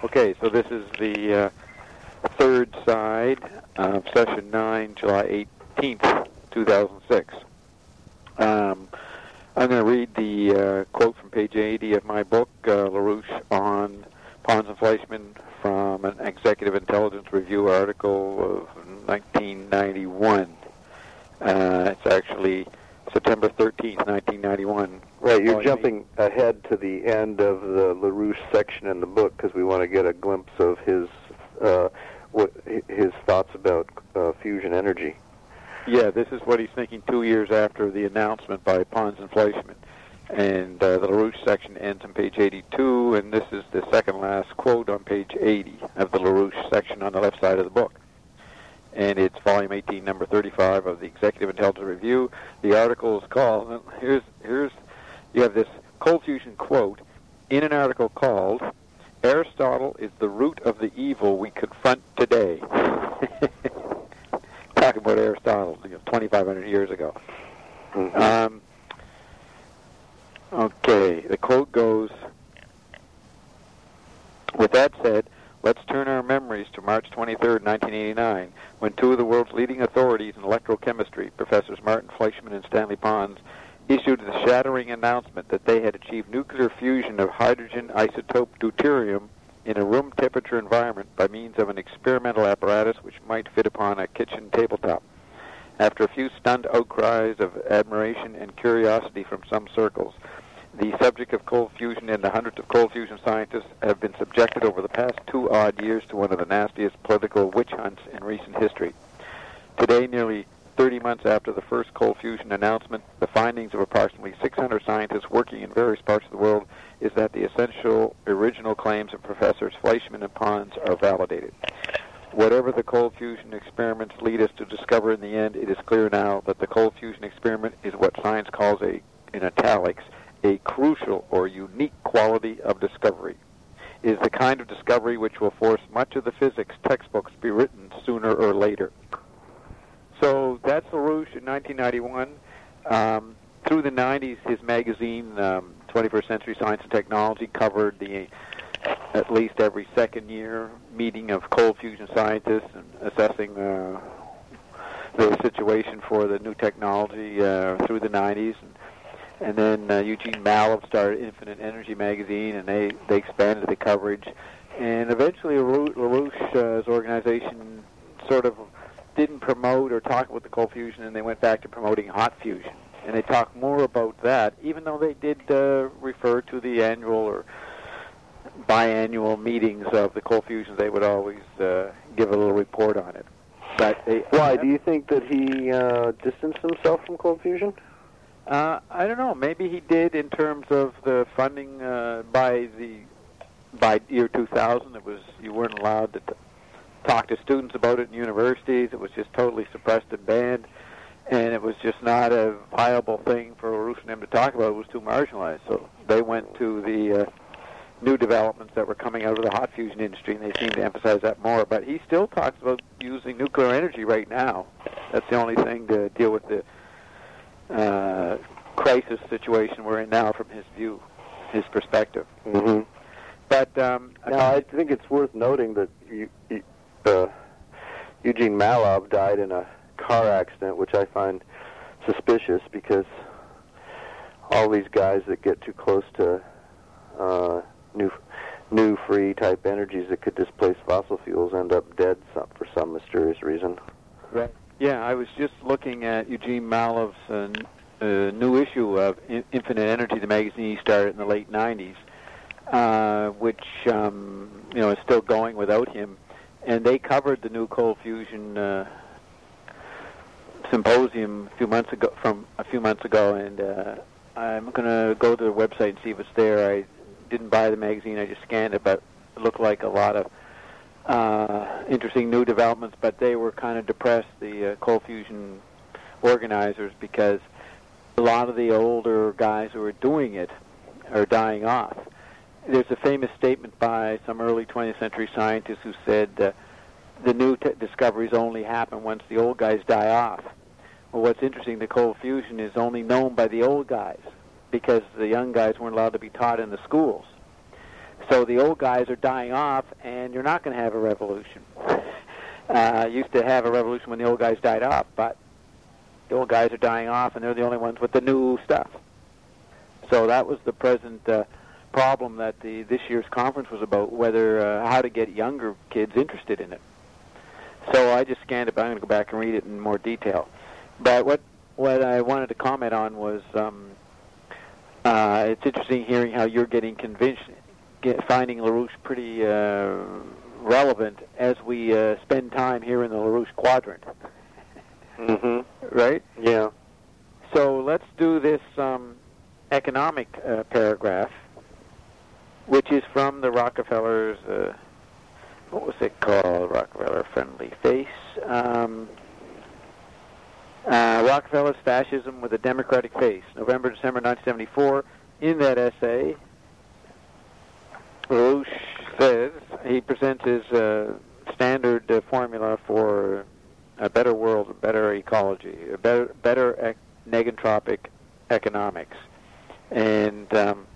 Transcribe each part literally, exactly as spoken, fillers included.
Okay, so this is the uh, third side of session nine, July eighteenth, two thousand six. Um, I'm going to read the uh, quote from page eighty of my book, uh, LaRouche on Pons and Fleischmann, from an Executive Intelligence Review article of nineteen ninety-one. Uh, it's actually September thirteenth, nineteen ninety-one. Right, you're jumping ahead to the end of the LaRouche section in the book because we want to get a glimpse of his uh, what his thoughts about uh, fusion energy. Yeah, this is what he's thinking two years after the announcement by Pons and Fleischmann. And uh, the LaRouche section ends on page eighty-two, and this is the second last quote on page eighty of the LaRouche section on the left side of the book. And it's volume eighteen, number thirty-five of the Executive Intelligence Review. The article is called, here's, here's, you have this cold fusion quote in an article called, "Aristotle is the root of the evil we confront today." Talking about Aristotle, you know, twenty-five hundred years ago. Mm-hmm. Um, okay, the quote goes, "With that said, let's turn our memories to March twenty-third, nineteen eighty-nine, when two of the world's leading authorities in electrochemistry, Professors Martin Fleischmann and Stanley Pons, issued the shattering announcement that they had achieved nuclear fusion of hydrogen isotope deuterium in a room temperature environment by means of an experimental apparatus which might fit upon a kitchen tabletop. After a few stunned outcries of admiration and curiosity from some circles, the subject of cold fusion and the hundreds of cold fusion scientists have been subjected over the past two odd years to one of the nastiest political witch hunts in recent history. Today, nearly thirty months after the first cold fusion announcement, the findings of approximately six hundred scientists working in various parts of the world is that the essential original claims of Professors Fleischmann and Pons are validated. Whatever the cold fusion experiments lead us to discover in the end, it is clear now that the cold fusion experiment is what science calls a, in italics, a crucial or unique quality of discovery. It is the kind of discovery which will force much of the physics textbooks to be written sooner or later." So that's LaRouche in nineteen ninety-one. Um, through the nineties, his magazine, um, twenty-first Century Science and Technology, covered the at least every second year meeting of cold fusion scientists and assessing uh, the situation for the new technology uh, through the nineties. And, and then uh, Eugene Mallove started Infinite Energy magazine, and they, they expanded the coverage. And eventually LaRouche's organization sort of didn't promote or talk about the cold fusion, and they went back to promoting hot fusion. And they talked more about that, even though they did uh, refer to the annual or biannual meetings of the cold fusion. They would always uh, give a little report on it. But they, Why? Do you think that he uh, distanced himself from cold fusion? Uh, I don't know. Maybe he did in terms of the funding uh, by the by year two thousand. It was you weren't allowed to t- talk to students about it in universities. It was just totally suppressed and banned, and it was just not a viable thing for LaRouche and them to talk about. It was too marginalized. So they went to the uh, new developments that were coming out of the hot fusion industry, and they seem to emphasize that more. But he still talks about using nuclear energy right now. That's the only thing to deal with the uh, crisis situation we're in now from his view, his perspective. Mm-hmm. But um, now, I think it's worth noting that you, you, uh, Eugene Mallove died in a car accident, which I find suspicious because all these guys that get too close to uh, new, new free type energies that could displace fossil fuels end up dead some, for some mysterious reason. Right. Yeah, I was just looking at Eugene Mallove's uh, uh, new issue of In- Infinite Energy, the magazine he started in the late nineties, uh, which um, you know is still going without him. And they covered the new cold fusion uh, symposium a few months ago. From a few months ago, and uh, I'm going to go to their website and see if it's there. I didn't buy the magazine; I just scanned it, but it looked like a lot of uh, interesting new developments. But they were kind of depressed, the uh, cold fusion organizers, because a lot of the older guys who are doing it are dying off. There's a famous statement by some early twentieth century scientists who said uh, the new t- discoveries only happen once the old guys die off. Well, what's interesting, the cold fusion is only known by the old guys because the young guys weren't allowed to be taught in the schools. So the old guys are dying off, and you're not going to have a revolution. Uh, used to have a revolution when the old guys died off, but the old guys are dying off, and they're the only ones with the new stuff. So that was the present uh, problem that the this year's conference was about, whether uh, how to get younger kids interested in it. So I just scanned it, but I'm going to go back and read it in more detail. But what what I wanted to comment on was um, uh, it's interesting hearing how you're getting convinced, get, finding LaRouche pretty uh, relevant as we uh, spend time here in the LaRouche Quadrant. Mm-hmm. Right? Yeah. So let's do this um, economic uh, paragraph, which is from the Rockefeller's, uh, what was it called? Rockefeller Friendly Face. Um, uh, Rockefeller's Fascism with a Democratic Face, November, December nineteen seventy-four. In that essay, LaRouche says, he presents his uh, standard uh, formula for a better world, a better ecology, a better, better ec- negentropic economics. And um,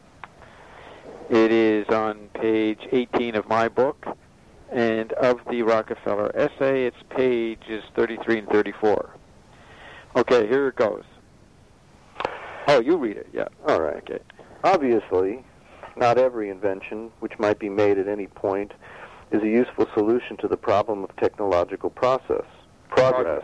it is on page eighteen of my book, and of the Rockefeller essay, it's pages thirty-three and thirty-four. Okay, here it goes. Oh, you read it, yeah. All right. Okay. Obviously, not every invention which might be made at any point is a useful solution to the problem of technological process, progress.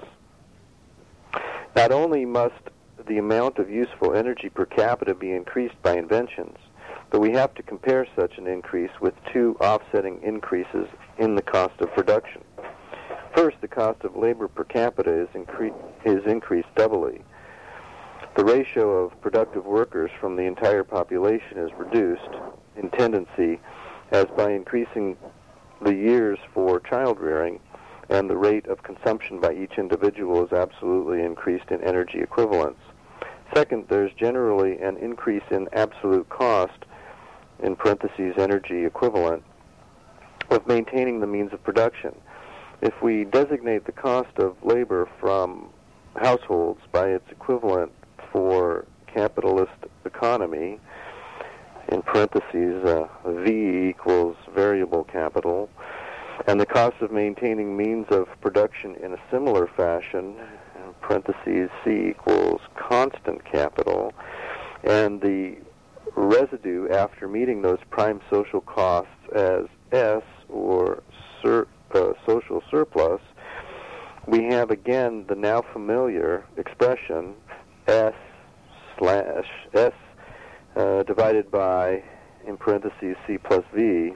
Not only must the amount of useful energy per capita be increased by inventions, but we have to compare such an increase with two offsetting increases in the cost of production. First, the cost of labor per capita is, incre- is increased doubly. The ratio of productive workers from the entire population is reduced in tendency as by increasing the years for child rearing, and the rate of consumption by each individual is absolutely increased in energy equivalents. Second, there's generally an increase in absolute cost, in parentheses energy equivalent, of maintaining the means of production. If we designate the cost of labor from households by its equivalent for capitalist economy, in parentheses uh, V equals variable capital, and the cost of maintaining means of production in a similar fashion, in parentheses C equals constant capital, and the residue after meeting those prime social costs as S, or sur, uh, social surplus, we have again the now familiar expression S slash S uh, divided by, in parentheses, C plus V.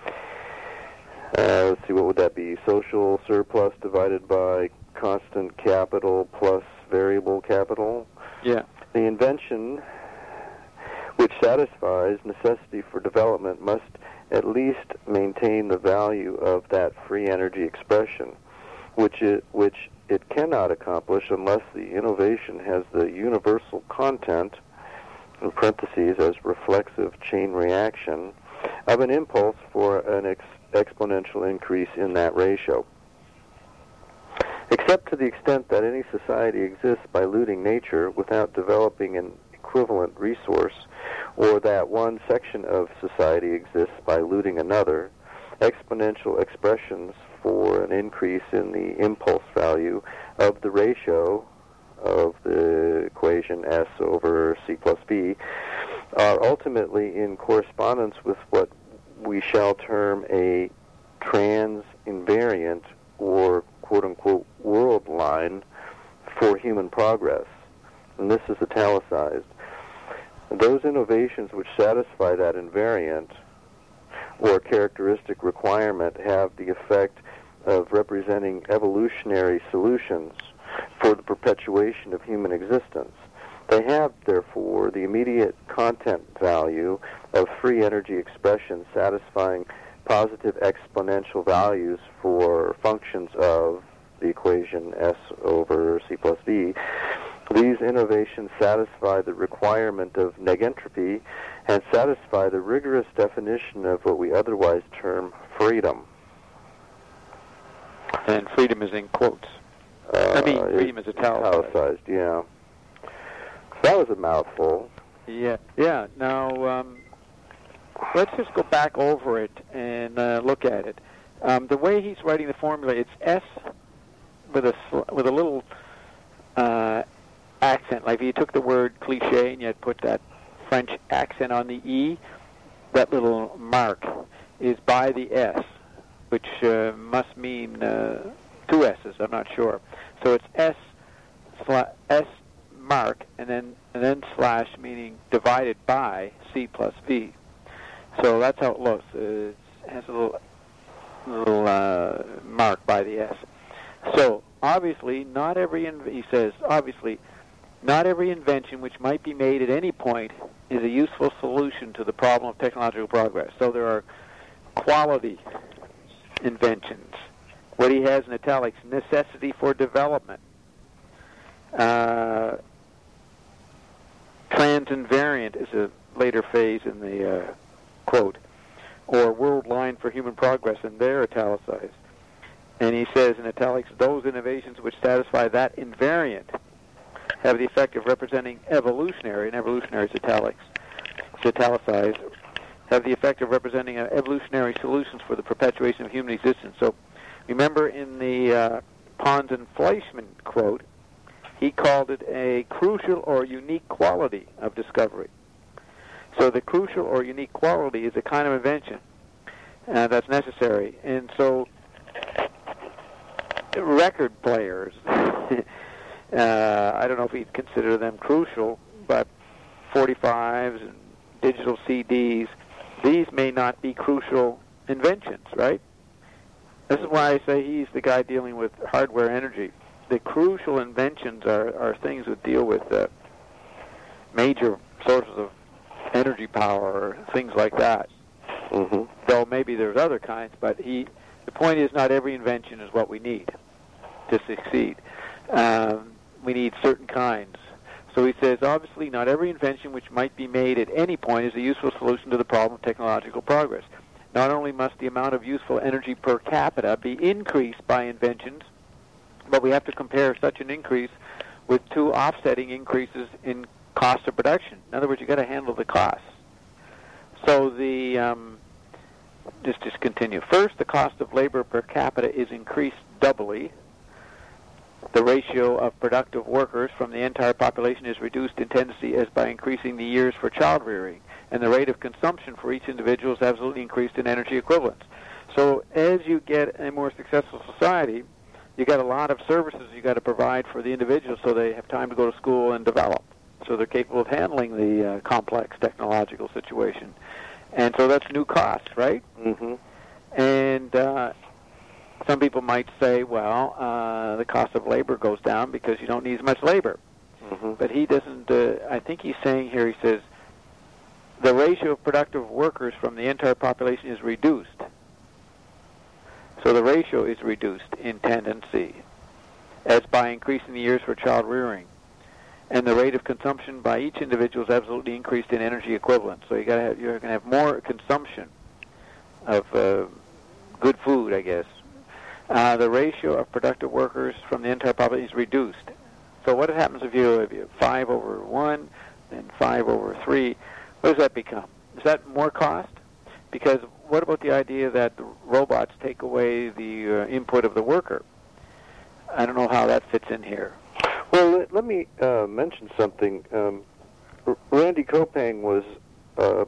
Uh, let's see, what would that be? Social surplus divided by constant capital plus variable capital. Yeah. The invention which satisfies necessity for development must at least maintain the value of that free energy expression, which it, which it cannot accomplish unless the innovation has the universal content, in parentheses as reflexive chain reaction, of an impulse for an ex- exponential increase in that ratio. Except to the extent that any society exists by looting nature without developing an equivalent resource, or that one section of society exists by looting another, exponential expressions for an increase in the impulse value of the ratio of the equation S over C plus V are ultimately in correspondence with what we shall term a trans-invariant or quote-unquote world line for human progress. And this is italicized. Those innovations which satisfy that invariant or characteristic requirement have the effect of representing evolutionary solutions for the perpetuation of human existence. They have, therefore, the immediate content value of free energy expression satisfying positive exponential values for functions of the equation S over C plus V. These innovations satisfy the requirement of negentropy and satisfy the rigorous definition of what we otherwise term freedom. And freedom is in quotes. Uh, I mean, freedom is italicized. Italicized, yeah. So that was a mouthful. Yeah, yeah. Now, um, let's just go back over it and uh, look at it. Um, the way he's writing the formula, it's S with a sl- with a little uh, accent. Like if you took the word cliche and you had put that French accent on the E, that little mark is by the S, which uh, must mean uh, two S's. I'm not sure. So it's S sla- S mark and then and then slash, meaning divided by C plus V. So that's how it looks. It has a little little uh, mark by the S. So obviously, not every inv- he says obviously, not every invention which might be made at any point is a useful solution to the problem of technological progress. So there are quality inventions. What he has in italics, necessity for development, uh, transinvariant is a later phase in the uh, quote, or world line for human progress, and they're italicized. And he says in italics, those innovations which satisfy that invariant have the effect of representing evolutionary, and evolutionary is italics, it's italicized, have the effect of representing uh, evolutionary solutions for the perpetuation of human existence. So remember in the uh, Pons and Fleischmann quote, he called it a crucial or unique quality of discovery. So the crucial or unique quality is a kind of invention uh, that's necessary. And so record players, uh, I don't know if he'd consider them crucial, but forty-fives and digital C Ds, these may not be crucial inventions, right? This is why I say he's the guy dealing with hardware energy. The crucial inventions are, are things that deal with uh, major sources of energy power or things like that. Mm-hmm. Though maybe there's other kinds, but he, the point is not every invention is what we need to succeed. Um, we need certain kinds. So he says, obviously, not every invention which might be made at any point is a useful solution to the problem of technological progress. Not only must the amount of useful energy per capita be increased by inventions, but we have to compare such an increase with two offsetting increases in cost of production. In other words, you've got to handle the costs. So the, um, just, just continue. First, the cost of labor per capita is increased doubly. The ratio of productive workers from the entire population is reduced in tendency as by increasing the years for child rearing, and the rate of consumption for each individual is absolutely increased in energy equivalents. So as you get a more successful society, you got a lot of services you got to provide for the individuals so they have time to go to school and develop. So they're capable of handling the uh, complex technological situation. And so that's new costs, right? Mm-hmm. And uh, some people might say, well, uh, the cost of labor goes down because you don't need as much labor. Mm-hmm. But he doesn't, uh, I think he's saying here, he says, the ratio of productive workers from the entire population is reduced. So the ratio is reduced in tendency as by increasing the years for child rearing. And the rate of consumption by each individual is absolutely increased in energy equivalent. So you got to have, you're going to have more consumption of uh, good food, I guess. Uh, the ratio of productive workers from the entire population is reduced. So what happens if you if you have five over one and five over three? What does that become? Is that more cost? Because what about the idea that the robots take away the uh, input of the worker? I don't know how that fits in here. Well, let, let me uh, mention something. Um, R- Randy Kopang was uh,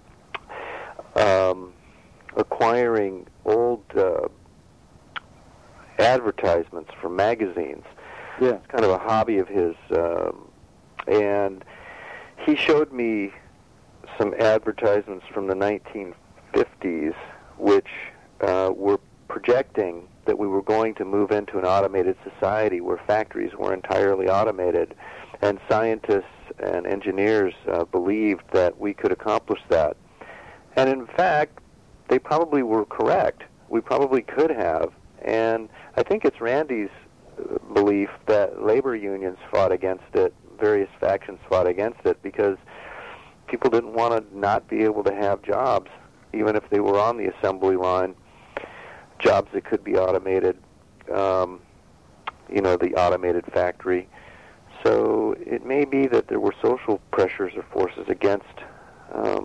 um, acquiring old uh, advertisements from magazines. Yeah. It's kind of a hobby of his. Um, and he showed me some advertisements from the nineteen fifties, which uh, were projecting that we were going to move into an automated society where factories were entirely automated, and scientists and engineers uh, believed that we could accomplish that. And in fact, they probably were correct. We probably could have. And I think it's Randy's belief that labor unions fought against it, various factions fought against it, because people didn't want to not be able to have jobs, even if they were on the assembly line, jobs that could be automated, um, you know, the automated factory. So it may be that there were social pressures or forces against um,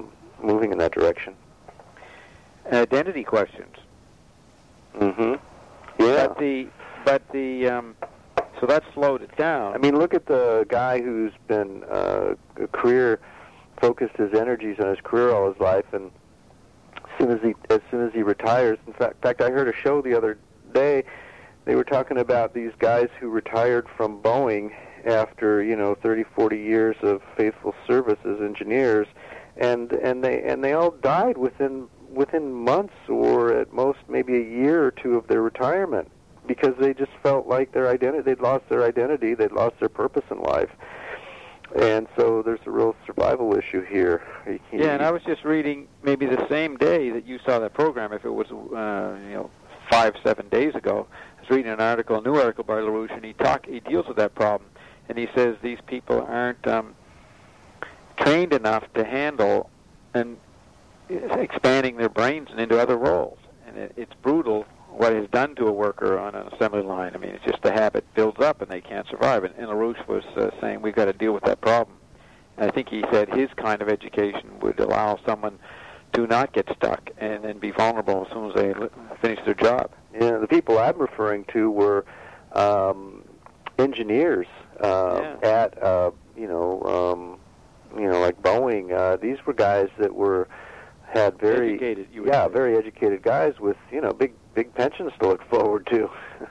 moving in that direction. Identity questions. Mm-hmm. Yeah. But the, but the, um, so that slowed it down. I mean, look at the guy who's been uh, a career focused his energies on his career all his life, and as soon as he as soon as he retires, in fact, in fact, I heard a show the other day. They were talking about these guys who retired from Boeing after, you know, thirty, forty years of faithful service as engineers, and and they and they all died within within months or at most maybe a year or two of their retirement, because they just felt like their identity, they'd lost their identity, they'd lost their purpose in life. And so there's a real survival issue here. Yeah, and I was just reading maybe the same day that you saw that program, if it was, uh, you know, five, seven days ago. I was reading an article, a new article by LaRouche, and he talk, he deals with that problem. And he says these people aren't um, trained enough to handle and expanding their brains and into other roles. And it, it's brutal what is done to a worker on an assembly line. I mean, it's just the habit builds up and they can't survive. And, and LaRouche was uh, saying we've got to deal with that problem. And I think he said his kind of education would allow someone to not get stuck and then be vulnerable as soon as they li- finish their job. Yeah, the people I'm referring to were um, engineers uh, yeah. at, uh, you know, um, you know, like Boeing. Uh, these were guys that were had very educated. You would yeah, say. very educated guys with, you know, big big pensions to look forward to.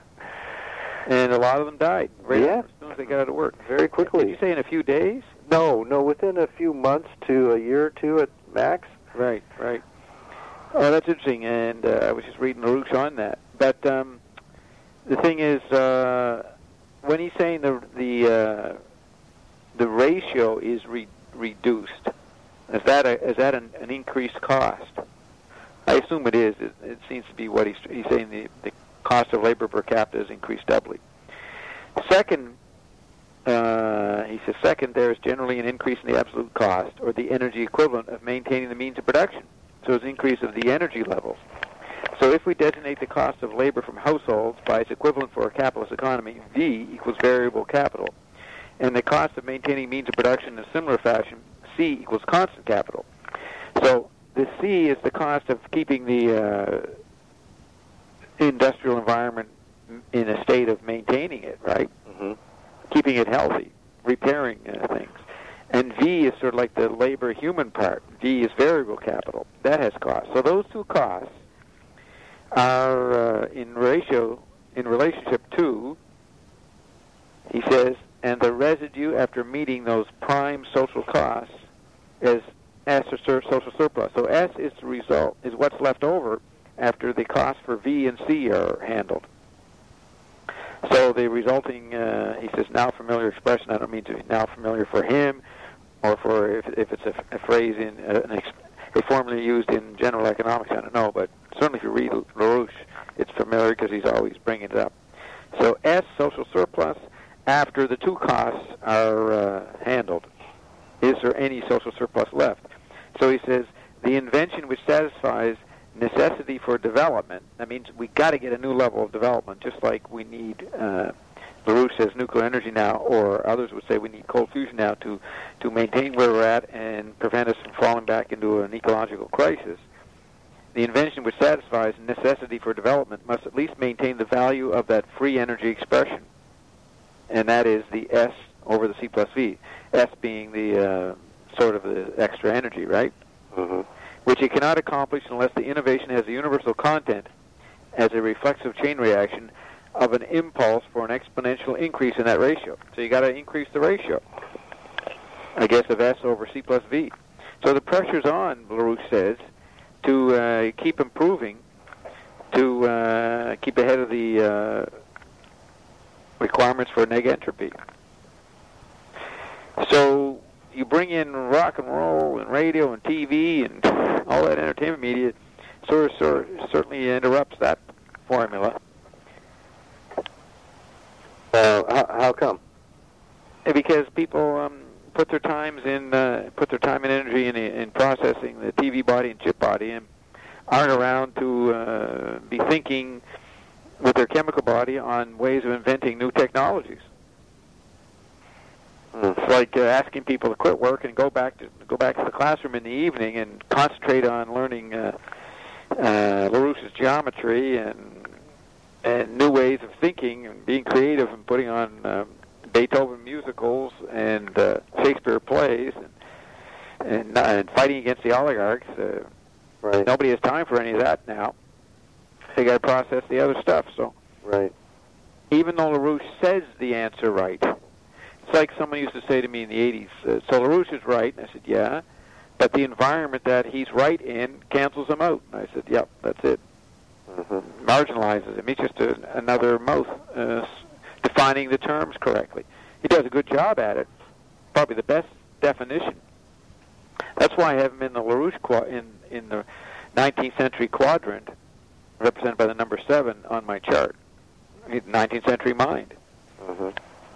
And a lot of them died right yeah. as soon as they got out of work. Very quickly. Did you say in a few days? No, no, within a few months to a year or two at max. Right, right. Oh, that's interesting, and uh, I was just reading LaRouche on that. But um, the thing is, uh, when he's saying the the uh, the ratio is re- reduced, is that a, is that an, an increased cost? I assume it is. It, it seems to be what he's he's saying. The, the cost of labor per capita has increased doubly. Second, uh, he says, second, there is generally an increase in the absolute cost, or the energy equivalent of maintaining the means of production. So it's an increase of the energy levels. So if we designate the cost of labor from households by its equivalent for a capitalist economy, V equals variable capital, and the cost of maintaining means of production in a similar fashion, C equals constant capital. So the C is the cost of keeping the uh, industrial environment in a state of maintaining it, right? Mm-hmm. Keeping it healthy, repairing uh, things. And V is sort of like the labor human part. V is variable capital. That has costs. So those two costs are uh, in ratio, in relationship to, he says, and the residue after meeting those prime social costs is S or sur- social surplus. So S is the result, is what's left over after the costs for V and C are handled. So the resulting, uh, he says, now familiar expression, I don't mean to be now familiar for him, or for if, if it's a, a phrase in uh, an ex- a formula used in general economics, I don't know, but certainly if you read LaRouche, it's familiar because he's always bringing it up. So S, social surplus, after the two costs are uh, handled. Is there any social surplus left? So he says, the invention which satisfies necessity for development, that means we got to get a new level of development, just like we need, uh, LaRouche says, nuclear energy now, or others would say we need cold fusion now to, to maintain where we're at and prevent us from falling back into an ecological crisis. The invention which satisfies necessity for development must at least maintain the value of that free energy expression, and that is the S over the C plus V, S being the uh, sort of the extra energy, right? Mm-hmm. Which it cannot accomplish unless the innovation has a universal content as a reflexive chain reaction of an impulse for an exponential increase in that ratio. So you got to increase the ratio, I guess, of S over C plus V. So the pressure's on, LaRouche says, to uh, keep improving, to uh, keep ahead of the uh, requirements for neg entropy. So you bring in rock and roll and radio and T V and all that entertainment media, sort of, sort of certainly interrupts that formula. Uh, how, how come? Because people um, put their times in, uh, put their time and energy in, in processing the T V body and chip body, and aren't around to uh, be thinking with their chemical body on ways of inventing new technologies. Mm. So like uh, asking people to quit work and go back to go back to the classroom in the evening and concentrate on learning uh, uh, LaRouche's geometry and and new ways of thinking and being creative and putting on um, Beethoven musicals and uh, Shakespeare plays and, and and fighting against the oligarchs. Uh, right. Nobody has time for any of that now. They got to process the other stuff. So, right. Even though LaRouche says the answer right, it's like someone used to say to me in the eighties, uh, so LaRouche is right, and I said, yeah, but the environment that he's right in cancels him out. And I said, yep, that's it. Mm-hmm. Marginalizes him. He's just a, another mouth uh, defining the terms correctly. He does a good job at it, probably the best definition. That's why I have him in the LaRouche qu- in, in the nineteenth century quadrant, represented by the number seven on my chart. nineteenth century mind. Mm-hmm.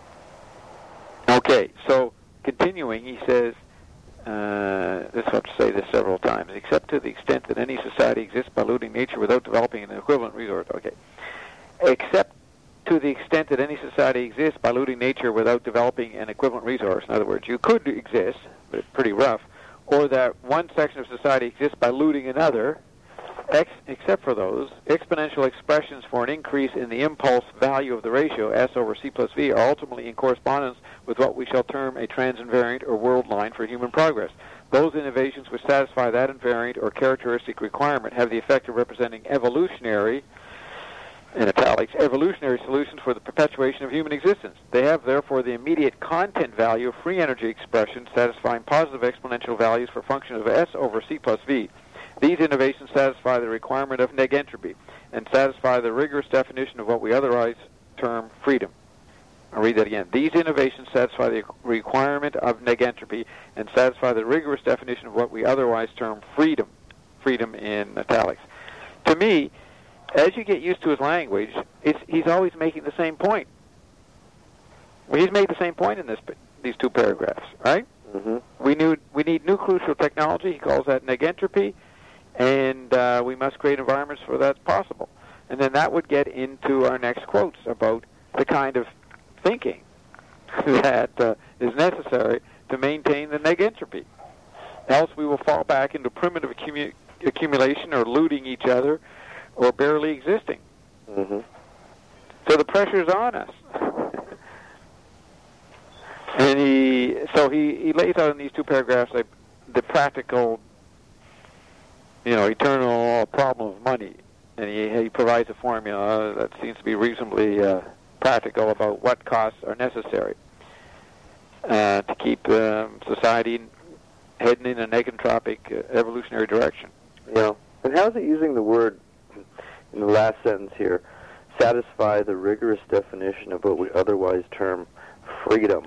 Okay, so continuing, he says, uh, this I have to say this several times, except to the extent that any society exists by looting nature without developing an equivalent resource. Okay, except to the extent that any society exists by looting nature without developing an equivalent resource. In other words, you could exist, but it's pretty rough, or that one section of society exists by looting another. Ex- except for those, exponential expressions for an increase in the impulse value of the ratio, S over C plus V, are ultimately in correspondence with what we shall term a transinvariant or world line for human progress. Those innovations which satisfy that invariant or characteristic requirement have the effect of representing evolutionary, in italics, evolutionary solutions for the perpetuation of human existence. They have, therefore, the immediate content value of free energy expressions satisfying positive exponential values for functions of S over C plus V. These innovations satisfy the requirement of negentropy and satisfy the rigorous definition of what we otherwise term freedom. I'll read that again. These innovations satisfy the requirement of negentropy and satisfy the rigorous definition of what we otherwise term freedom. Freedom in italics. To me, as you get used to his language, it's, he's always making the same point. Well, he's made the same point in this these two paragraphs, right? Mm-hmm. We, knew, we need new crucial technology. He calls that negentropy. And uh, we must create environments where that's possible. And then that would get into our next quotes about the kind of thinking that uh, is necessary to maintain the negentropy. Else we will fall back into primitive accumu- accumulation or looting each other or barely existing. Mm-hmm. So the pressure's on us. And he, so he, he lays out in these two paragraphs like, the practical, you know, eternal problem of money, and he, he provides a formula that seems to be reasonably uh, practical about what costs are necessary uh, to keep um, society heading in a negentropic uh, evolutionary direction. Yeah, and how's it using the word in the last sentence here, satisfy the rigorous definition of what we otherwise term freedom?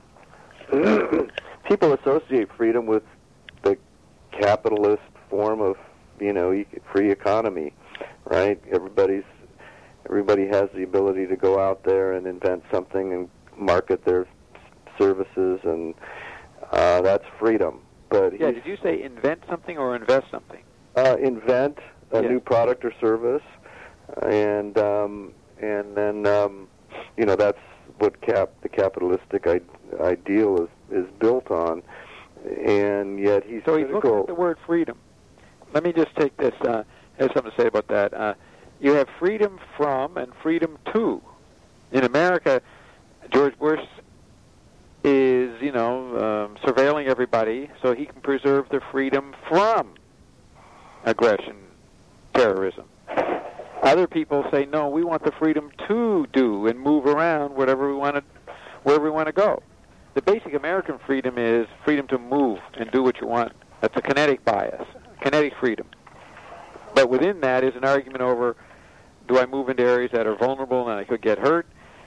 People associate freedom with the capitalist form of, you know, free economy, right? Everybody's everybody has the ability to go out there and invent something and market their services, and uh, that's freedom. But yeah, did you say invent something or invest something? Uh, invent a yeah. new product or service, and um, and then um, you know that's what cap the capitalistic I- ideal is is built on, and yet he's so he's critical. looking at the word freedom. Let me just take this. Uh, I have something to say about that. Uh, you have freedom from and freedom to. In America, George Bush is, you know, um, surveilling everybody so he can preserve the freedom from aggression, terrorism. Other people say, no, we want the freedom to do and move around whatever we want to, wherever we want to go. The basic American freedom is freedom to move and do what you want. That's a kinetic bias, kinetic freedom. But within that is an argument over, do I move into areas that are vulnerable and I could get hurt?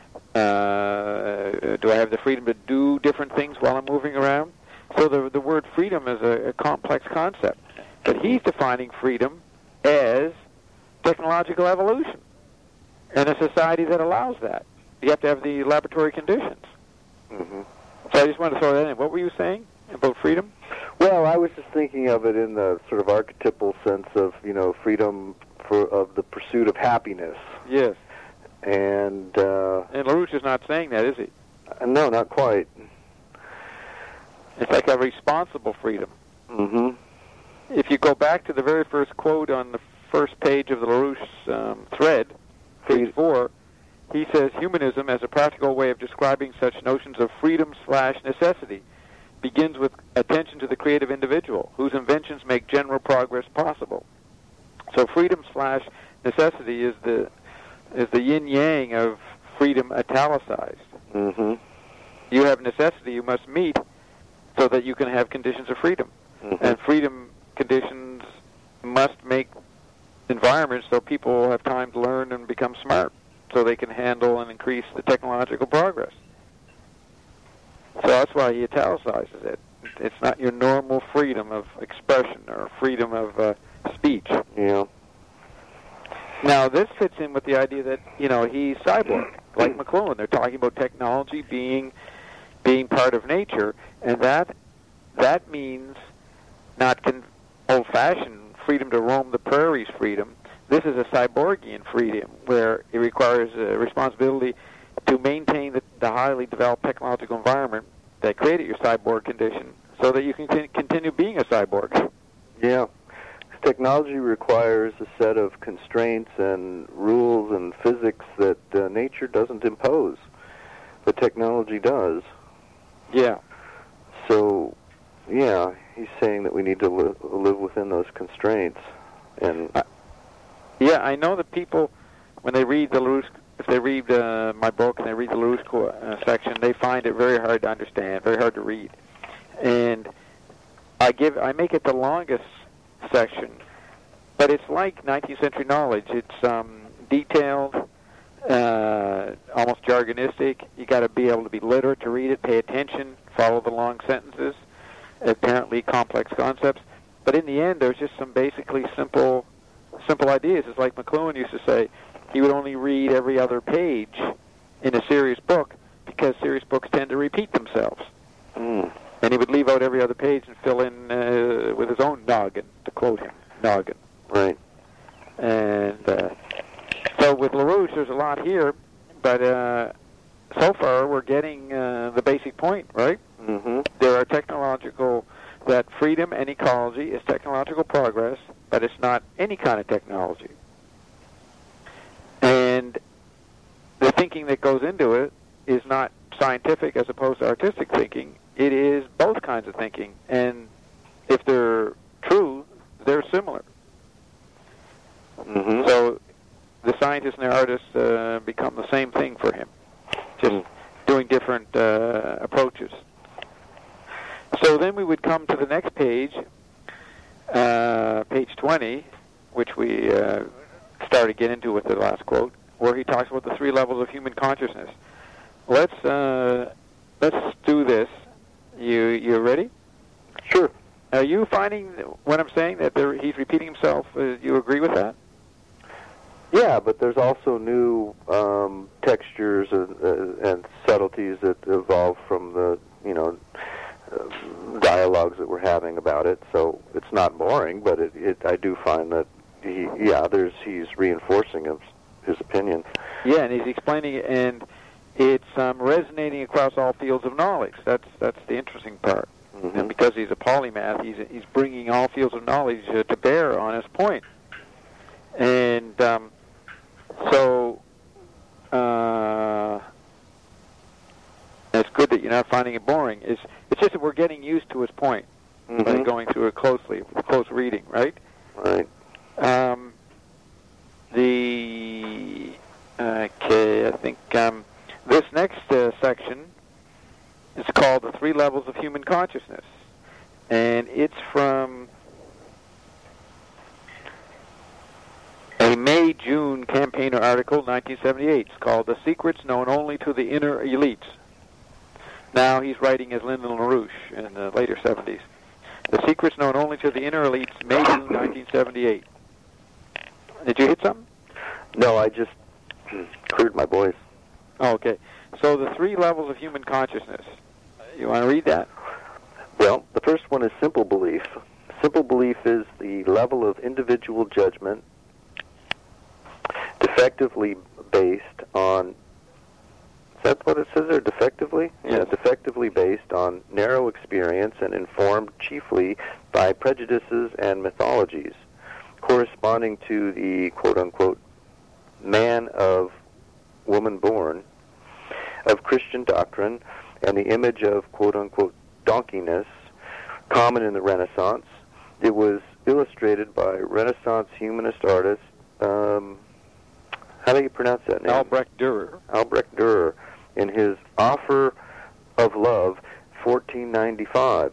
Uh, do I have the freedom to do different things while I'm moving around? So the the word freedom is a, a complex concept. But he's defining freedom as technological evolution and a society that allows that. You have to have the laboratory conditions. Mm-hmm. So I just want to throw that in. What were you saying about freedom? Well, I was just thinking of it in the sort of archetypal sense of, you know, freedom for of the pursuit of happiness. Yes. And uh, and LaRouche is not saying that, is he? no, not quite. It's like a responsible freedom. Mm-hmm. If you go back to the very first quote on the first page of the LaRouche um, thread, page four, he says, humanism as a practical way of describing such notions of freedom slash necessity begins with attention to the creative individual, whose inventions make general progress possible. So freedom slash necessity is the is the yin-yang of freedom italicized. Mm-hmm. You have necessity you must meet so that you can have conditions of freedom. Mm-hmm. And freedom conditions must make environments so people have time to learn and become smart, so they can handle and increase the technological progress. So that's why he italicizes it. It's not your normal freedom of expression or freedom of uh, speech. Yeah. Now, this fits in with the idea that, you know, he's cyborg, like McLuhan. They're talking about technology being being part of nature, and that that means not con- old-fashioned freedom to roam the prairies freedom. This is a cyborgian freedom, where it requires a responsibility to maintain the, the highly developed technological environment that created your cyborg condition so that you can c- continue being a cyborg. Yeah. Technology requires a set of constraints and rules and physics that uh, nature doesn't impose, but technology does. Yeah. So, yeah, he's saying that we need to li- live within those constraints. And uh, yeah, I know that people, when they read the LaRouche, if they read uh, my book and they read the LaRouche uh, section, they find it very hard to understand, very hard to read. And I give, I make it the longest section, but it's like nineteenth century knowledge. It's um, detailed, uh, almost jargonistic. You got to be able to be literate to read it, pay attention, follow the long sentences, apparently complex concepts. But in the end, there's just some basically simple, simple ideas. It's like McLuhan used to say, he would only read every other page in a serious book because serious books tend to repeat themselves. Mm. And he would leave out every other page and fill in uh, with his own noggin, to quote him, noggin. Right. And uh, so with LaRouche, there's a lot here, but uh, so far we're getting uh, the basic point, right? Mm-hmm. There are technological, that freedom and ecology is technological progress, but it's not any kind of technology. And the thinking that goes into it is not scientific as opposed to artistic thinking. It is both kinds of thinking, and if they're true, they're similar. Mm-hmm. So the scientist and the artist uh, become the same thing for him, just mm. doing different uh, approaches. So then we would come to the next page, uh, page twenty, which we uh, started to get into with the last quote, where he talks about the three levels of human consciousness. Let's uh, let's do this. You you ready? Sure. Are you finding what I'm saying that there, he's repeating himself? Uh, you agree with that? Yeah, but there's also new um, textures and, uh, and subtleties that evolve from the you know uh, dialogues that we're having about it. So it's not boring, but it, it I do find that he yeah there's he's reinforcing his his opinion. Yeah, and he's explaining it, and it's um, resonating across all fields of knowledge. That's that's the interesting part. Mm-hmm. And because he's a polymath, he's he's bringing all fields of knowledge uh, to bear on his point. And um, so uh, it's good that you're not finding it boring. It's it's just that we're getting used to his point mm-hmm. by going through it closely, with close reading, right? Right. Um, the okay, I think. Um, This next uh, section is called The Three Levels of Human Consciousness, and it's from a May-June Campaigner article, nineteen seventy-eight. It's called The Secrets Known Only to the Inner Elites. Now he's writing as Lyndon LaRouche in the later seventies. The Secrets Known Only to the Inner Elites, May-June nineteen seventy-eight. Did you hit something? No, I just cleared my voice. Okay. So the three levels of human consciousness. You want to read that? Well, the first one is simple belief. Simple belief is the level of individual judgment defectively based on that what it says there, defectively? Yes. Yeah, defectively based on narrow experience and informed chiefly by prejudices and mythologies, corresponding to the quote-unquote man of woman born, of Christian doctrine, and the image of quote-unquote donkeyness, common in the Renaissance. It was illustrated by Renaissance humanist artist, um, how do you pronounce that name? Albrecht Dürer. Albrecht Dürer, in his Offer of Love, fourteen ninety-five.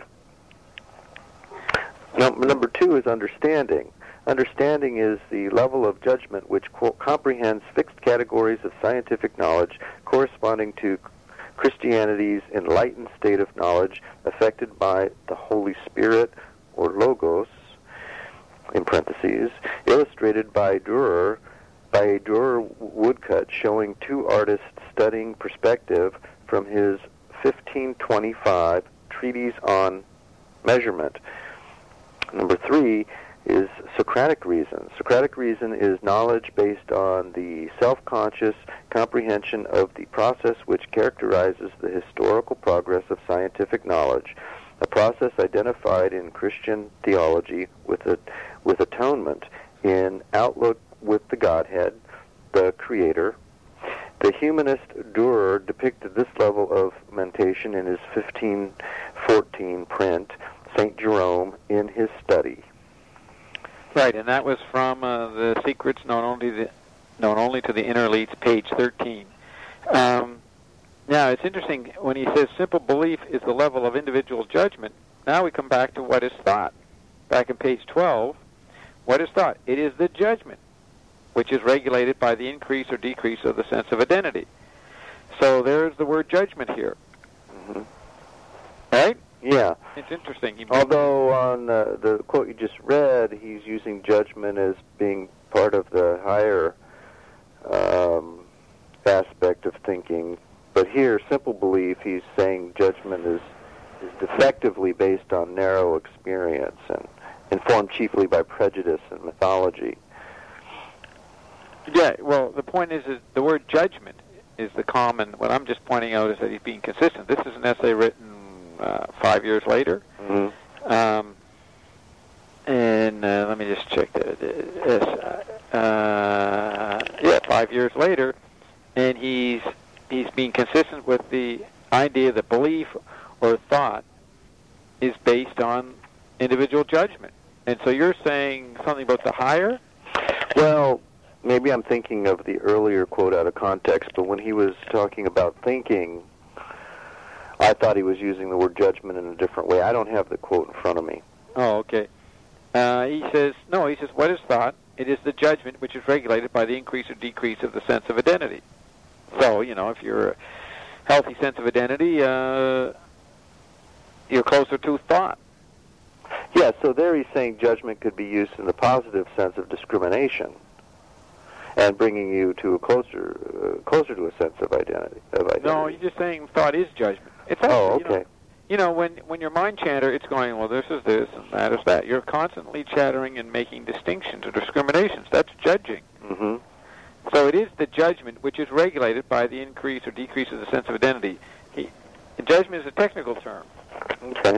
Now, number two is understanding. Understanding is the level of judgment which co- comprehends fixed categories of scientific knowledge corresponding to Christianity's enlightened state of knowledge affected by the Holy Spirit, or Logos, in parentheses, illustrated by Dürer, by a Dürer woodcut showing two artists studying perspective from his fifteen twenty-five Treatise on Measurement. Number three is Socratic reason. Socratic reason is knowledge based on the self-conscious comprehension of the process which characterizes the historical progress of scientific knowledge, a process identified in Christian theology with a, with atonement, in outlook with the Godhead, the Creator. The humanist Dürer depicted this level of mentation in his fifteen fourteen print, Saint Jerome in his Study. Right, and that was from uh, the Secrets Known Only the Known Only to the Inner Elites, page thirteen. Um, now, it's interesting when he says simple belief is the level of individual judgment. Now we come back to what is thought. Back in page twelve, what is thought? It is the judgment, which is regulated by the increase or decrease of the sense of identity. So there's the word judgment here. Mm-hmm. Right? Yeah. It's interesting. He Although on uh, the quote you just read, he's using judgment as being part of the higher um, aspect of thinking. But here, simple belief, he's saying judgment is, is defectively based on narrow experience and informed chiefly by prejudice and mythology. Yeah, well, the point is, is the word judgment is the common. What I'm just pointing out is that he's being consistent. This is an essay written uh, five years later. Mm-hmm. Um, and uh, let me just check that. Yes, uh, yeah, five years later, and he's he's being consistent with the idea that belief or thought is based on individual judgment. And so you're saying something about the higher? Well, maybe I'm thinking of the earlier quote out of context, but when he was talking about thinking, I thought he was using the word judgment in a different way. I don't have the quote in front of me. Oh, okay. Uh, he says, no, he says, what is thought? It is the judgment which is regulated by the increase or decrease of the sense of identity. So, you know, if you're a healthy sense of identity, uh, you're closer to thought. Yeah, so there he's saying judgment could be used in the positive sense of discrimination and bringing you to a closer uh, closer to a sense of identity. Of identity. No, you're just saying thought is judgment. It's actually, oh, okay. You know, you know, when, when you're mind chatter, it's going, well, this is this and that is that. You're constantly chattering and making distinctions or discriminations. That's judging. Mm-hmm. So it is the judgment which is regulated by the increase or decrease of the sense of identity. He, judgment is a technical term. Okay.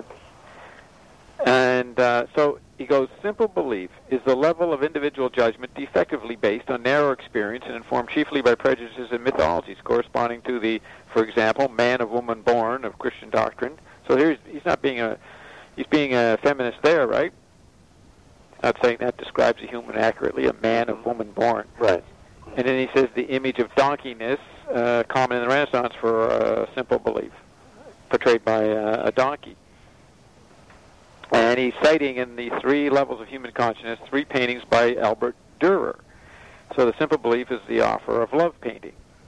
And uh, so he goes, simple belief is the level of individual judgment defectively based on narrow experience and informed chiefly by prejudices and mythologies corresponding to the, for example, man of woman born of Christian doctrine. So here's, he's not being a, he's being a feminist there, right? Not saying that describes a human accurately, a man of woman born. Right. And then he says the image of donkeyness, uh, common in the Renaissance for uh, simple belief, portrayed by uh, a donkey. And he's citing in the three levels of human consciousness three paintings by Albert Dürer. So the simple belief is the Offer of Love painting.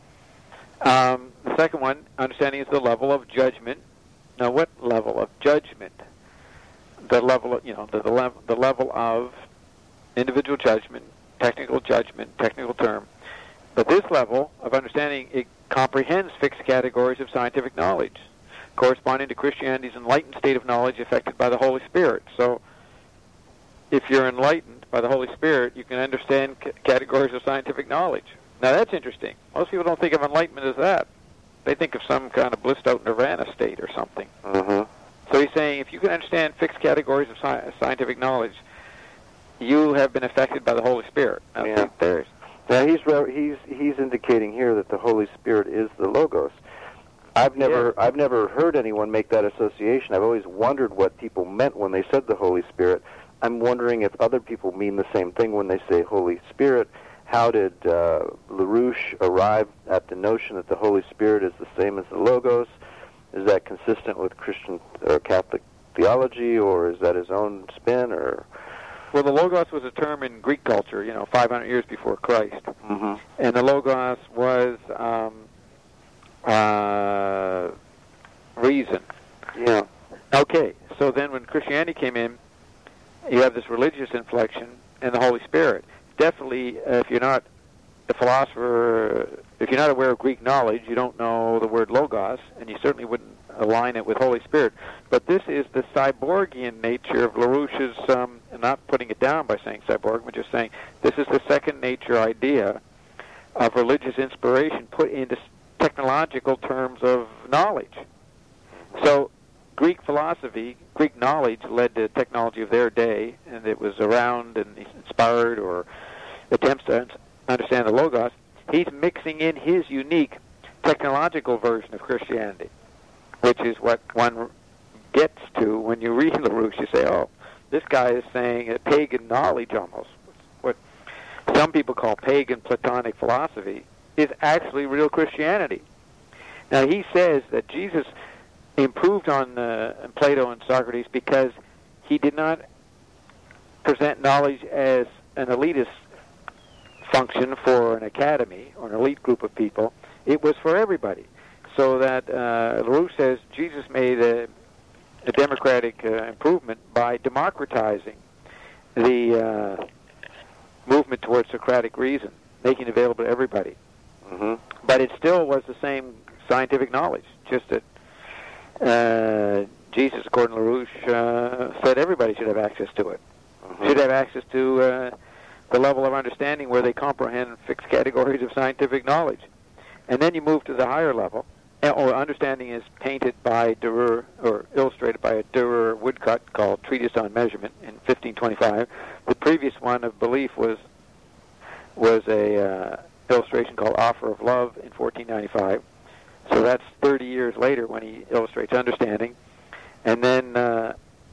Um, the second one, understanding, is the level of judgment. Now, what level of judgment? The level of, you know, the, the, level, the level of individual judgment, technical judgment, technical term. But this level of understanding, it comprehends fixed categories of scientific knowledge, corresponding to Christianity's enlightened state of knowledge affected by the Holy Spirit. So if you're enlightened by the Holy Spirit, you can understand c- categories of scientific knowledge. Now, that's interesting. Most people don't think of enlightenment as that. They think of some kind of blissed out nirvana state or something. Mm-hmm. So he's saying if you can understand fixed categories of sci- scientific knowledge, you have been affected by the Holy Spirit. Now, Yeah. there's, Now he's re- he's he's indicating here that the Holy Spirit is the Logos. I've never Yeah. I've never heard anyone make that association. I've always wondered what people meant when they said the Holy Spirit. I'm wondering if other people mean the same thing when they say Holy Spirit. How did uh, LaRouche arrive at the notion that the Holy Spirit is the same as the Logos? Is that consistent with Christian or Catholic theology, or is that his own spin? Or well, the Logos was a term in Greek culture, you know, five hundred years before Christ. mm-hmm. And the Logos was um, uh, reason. yeah, Okay, so then when Christianity came in, you have this religious inflection and the Holy Spirit. Definitely, uh, if you're not a philosopher, if you're not aware of Greek knowledge, you don't know the word Logos, and you certainly wouldn't align it with Holy Spirit. But this is the cyborgian nature of LaRouche's, um, and not putting it down by saying cyborg, but just saying this is the second nature idea of religious inspiration put into technological terms of knowledge. So Greek philosophy, Greek knowledge led to technology of their day, and it was around and inspired or attempts to understand the Logos. He's mixing in his unique technological version of Christianity, which is what one gets to when you read LaRouche. You say, oh, this guy is saying a pagan knowledge almost. What some people call pagan Platonic philosophy is actually real Christianity. Now, he says that Jesus improved on uh, Plato and Socrates because he did not present knowledge as an elitist function for an academy or an elite group of people. It was for everybody. So that uh, LaRouche says Jesus made a, a democratic uh, improvement by democratizing the uh, movement towards Socratic reason, making it available to everybody. mm-hmm. But it still was the same scientific knowledge, just that uh, Jesus, according to LaRouche, uh, said everybody should have access to it. Mm-hmm. Should have access to uh, the level of understanding where they comprehend fixed categories of scientific knowledge. And then you move to the higher level, or understanding is painted by Dürer, or illustrated by a Dürer woodcut called Treatise on Measurement in fifteen twenty-five. The previous one of belief was was a uh, illustration called Offer of Love in fourteen ninety-five. So that's thirty years later when he illustrates understanding. And then uh,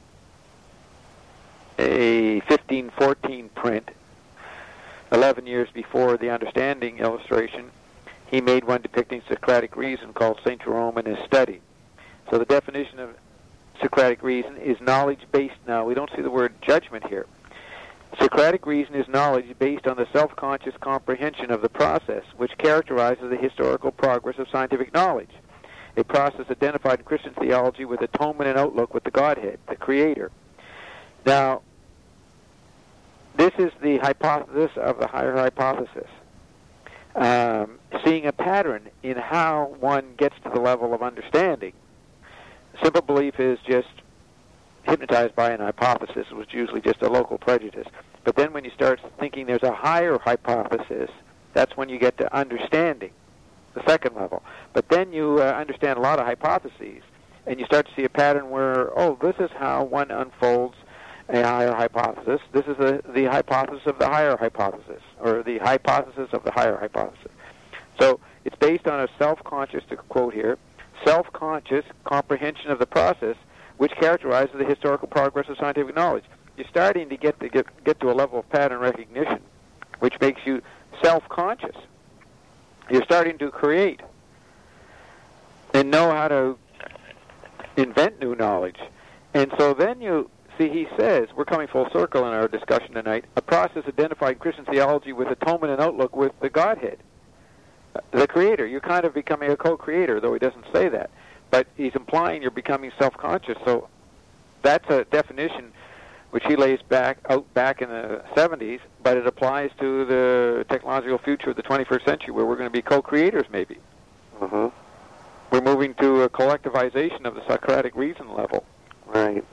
a fifteen fourteen print, eleven years before the understanding illustration, he made one depicting Socratic reason called Saint Jerome in his study. So the definition of Socratic reason is knowledge-based. Now, we don't see the word judgment here. Socratic reason is knowledge based on the self-conscious comprehension of the process, which characterizes the historical progress of scientific knowledge, a process identified in Christian theology with atonement and outlook with the Godhead, the Creator. Now, this is the hypothesis of the higher hypothesis. Um, seeing a pattern in how one gets to the level of understanding. Simple belief is just hypnotized by an hypothesis, which is usually just a local prejudice. But then when you start thinking there's a higher hypothesis, that's when you get to understanding, the second level. But then you uh, understand a lot of hypotheses, and you start to see a pattern where, oh, this is how one unfolds a higher hypothesis. This is the, the hypothesis of the higher hypothesis, or the hypothesis of the higher hypothesis. So it's based on a self-conscious, to quote here, self-conscious comprehension of the process which characterizes the historical progress of scientific knowledge. You're starting to get to get, get to a level of pattern recognition which makes you self-conscious. You're starting to create and know how to invent new knowledge. And so then you see, he says, we're coming full circle in our discussion tonight, a process identified in Christian theology with atonement and outlook with the Godhead, the Creator. You're kind of becoming a co-creator, though he doesn't say that. But he's implying you're becoming self-conscious. So that's a definition which he lays back out back in the seventies, but it applies to the technological future of the twenty-first century, where we're going to be co-creators, maybe. Mm-hmm. We're moving to a collectivization of the Socratic reason level. Right.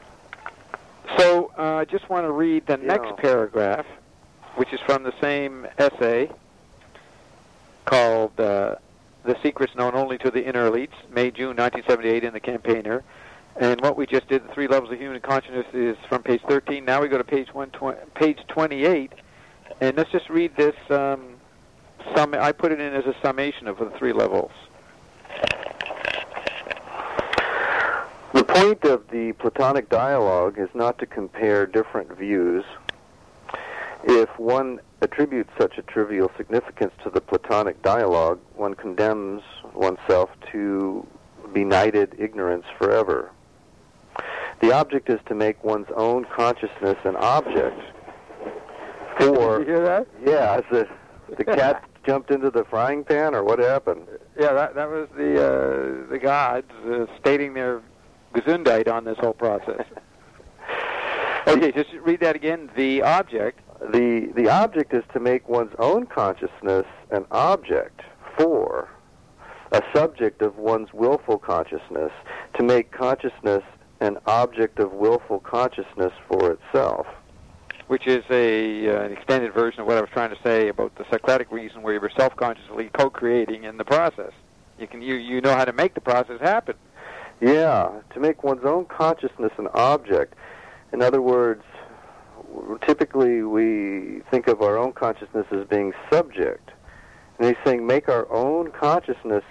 So I uh, just want to read the Yeah. next paragraph, which is from the same essay called uh, The Secrets Known Only to the Inner Elites, May, June nineteen seventy-eight in the Campaigner. And what we just did, The Three Levels of Human Consciousness, is from page thirteen. Now we go to page one twenty, page twenty-eight, and let's just read this. Um, sum, I put it in as a summation of the three levels. The point of the Platonic dialogue is not to compare different views. If one attributes such a trivial significance to the Platonic dialogue, one condemns oneself to benighted ignorance forever. The object is to make one's own consciousness an object. For, Did you hear that? Yeah, the, the cat jumped into the frying pan, or what happened? Yeah, that that was the uh, the gods uh, stating their gesundheit on this whole process. Okay, just read that again. The object. The the object is to make one's own consciousness an object for a subject of one's willful consciousness, to make consciousness an object of willful consciousness for itself. Which is a uh, an extended version of what I was trying to say about the Socratic reason, where you were self-consciously co-creating in the process. You can you you know how to make the process happen. Yeah, to make one's own consciousness an object. In other words, typically we think of our own consciousness as being subject. And he's saying make our own consciousness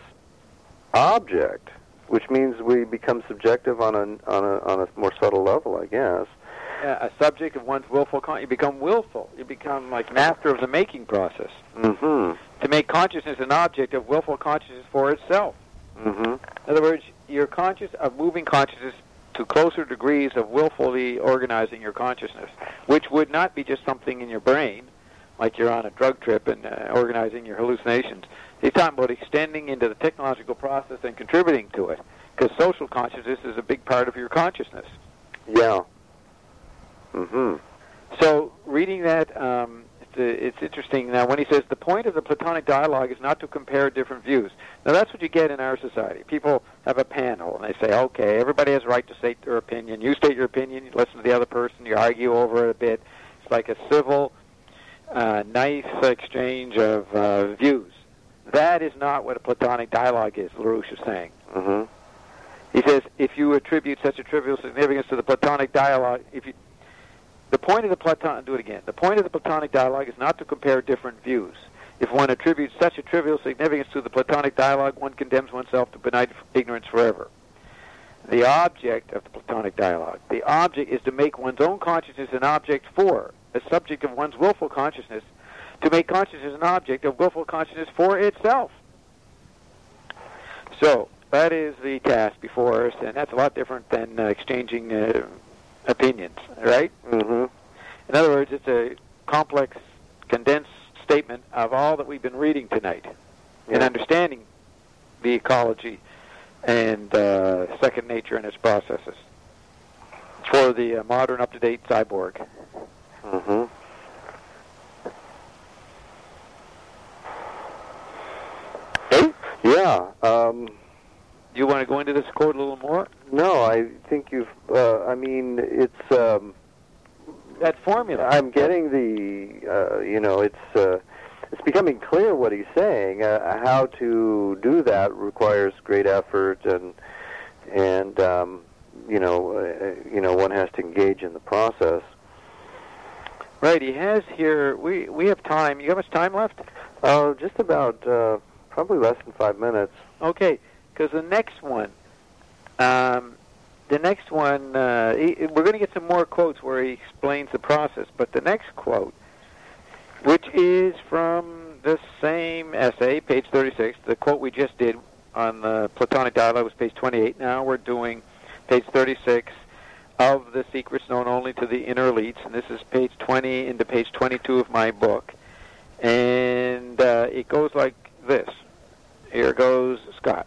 object, which means we become subjective on a on a on a more subtle level, I guess. Uh, a subject of one's willful con- you become willful. You become like master of the making process. Mm-hmm. To make consciousness an object of willful consciousness for itself. Mm-hmm. In other words, you're conscious of moving consciousness to closer degrees of willfully organizing your consciousness, which would not be just something in your brain, like you're on a drug trip and uh, organizing your hallucinations. He's talking about extending into the technological process and contributing to it, because social consciousness is a big part of your consciousness. Yeah. Mm-hmm. So reading that, um, it's, uh, it's interesting. Now, when he says the point of the Platonic dialogue is not to compare different views. Now, that's what you get in our society. People have a panel, and they say, okay, everybody has a right to state their opinion. You state your opinion, you listen to the other person, you argue over it a bit. It's like a civil, uh, nice exchange of uh, views. That is not what a Platonic dialogue is, LaRouche is saying. Mm-hmm. He says, if you attribute such a trivial significance to the Platonic dialogue, if you The point of the Platon, do it again. The point of the Platonic dialogue is not to compare different views. If one attributes such a trivial significance to the Platonic dialogue, one condemns oneself to benighted ignorance forever. The object of the Platonic dialogue, the object is to make one's own consciousness an object for, a subject of one's willful consciousness, to make consciousness an object of willful consciousness for itself. So, that is the task before us, and that's a lot different than uh, exchanging uh, opinions, right? Mm-hmm. In other words, it's a complex, condensed statement of all that we've been reading tonight Yeah. in understanding the ecology and uh, second nature and its processes for the uh, modern, up-to-date cyborg. Mm-hmm. Yeah. Um, Do you want to go into this quote a little more? no, I think you've. Uh, I mean, it's. Um, That formula. I'm getting the. Uh, you know, it's. Uh, it's becoming clear what he's saying. Uh, how to do that requires great effort, and and um, you know, uh, you know, one has to engage in the process. Right. He has here. We we have time. You have much time left? Oh, just about. Uh, probably less than five minutes. Okay. Because the next one, um, the next one, uh, he, we're going to get some more quotes where he explains the process. But the next quote, which is from the same essay, page thirty-six, the quote we just did on the Platonic dialogue was page twenty-eight. Now we're doing page thirty-six of The Secrets Known Only to the Inner Elites, and this is page twenty into page twenty-two of my book. And uh, it goes like this. Here goes Scott.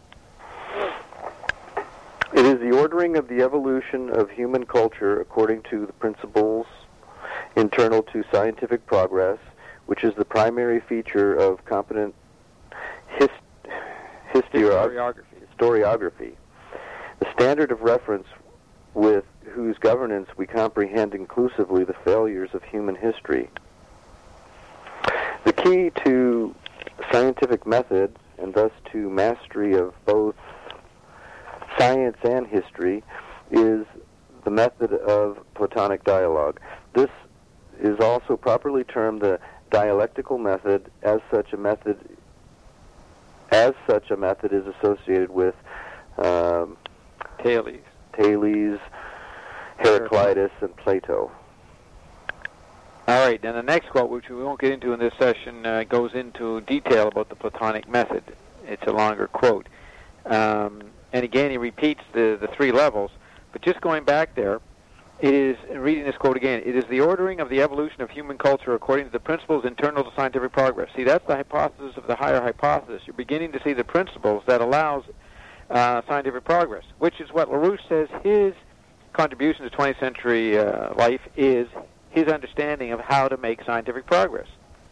It is the ordering of the evolution of human culture according to the principles internal to scientific progress, which is the primary feature of competent hist- Historiography. historiography. The standard of reference with whose governance we comprehend inclusively the failures of human history. The key to scientific method and thus to mastery of both science and history, is the method of Platonic dialogue. This is also properly termed the dialectical method. As such a method, as such a method is associated with um, Thales, Thales, Heraclitus, and Plato. All right, and the next quote, which we won't get into in this session, uh, goes into detail about the Platonic method. It's a longer quote. Um, and again, he repeats the, the three levels. But just going back there, it is, and reading this quote again, it is the ordering of the evolution of human culture according to the principles internal to scientific progress. See, that's the hypothesis of the higher hypothesis. You're beginning to see the principles that allows uh, scientific progress, which is what LaRouche says his contribution to twentieth century uh, life is, his understanding of how to make scientific progress.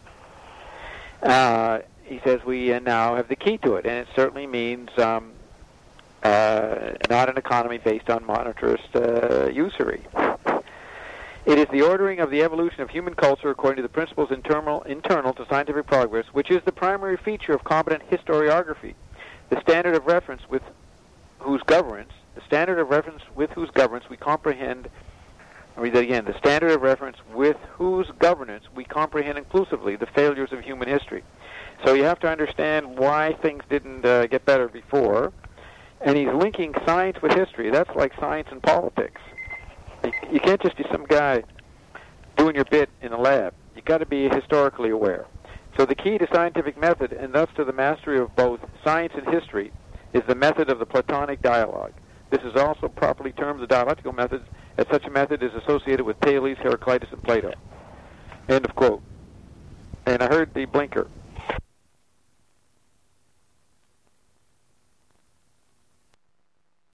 Uh, he says we uh, now have the key to it, and it certainly means um, uh, not an economy based on monetarist uh, usury. It is the ordering of the evolution of human culture according to the principles internal, internal to scientific progress, which is the primary feature of competent historiography, the standard of reference with whose governance, the standard of reference with whose governance we comprehend. I'll read that again. The standard of reference with whose governance we comprehend inclusively the failures of human history. So you have to understand why things didn't uh, get better before. And he's linking science with history. That's like science and politics. You, you can't just be some guy doing your bit in a lab. You've got to be historically aware. So the key to scientific method, and thus to the mastery of both science and history, is the method of the Platonic dialogue. This is also properly termed the dialectical method, as such a method is associated with Thales, Heraclitus, and Plato. End of quote. And I heard the blinker.